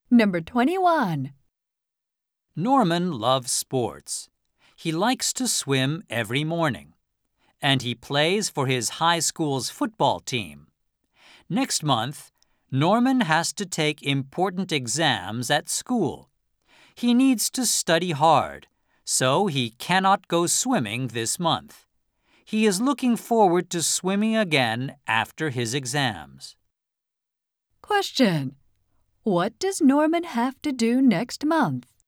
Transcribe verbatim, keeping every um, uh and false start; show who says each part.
Speaker 1: Number twenty-one.
Speaker 2: Norman loves sports. He likes to swim every morning. And he plays for his high school's football team. Next month, Norman has to take important exams at school. He needs to study hard, so he cannot go swimming this month. He is looking forward to swimming again after his exams.
Speaker 1: Question: What does Norman have to do next month?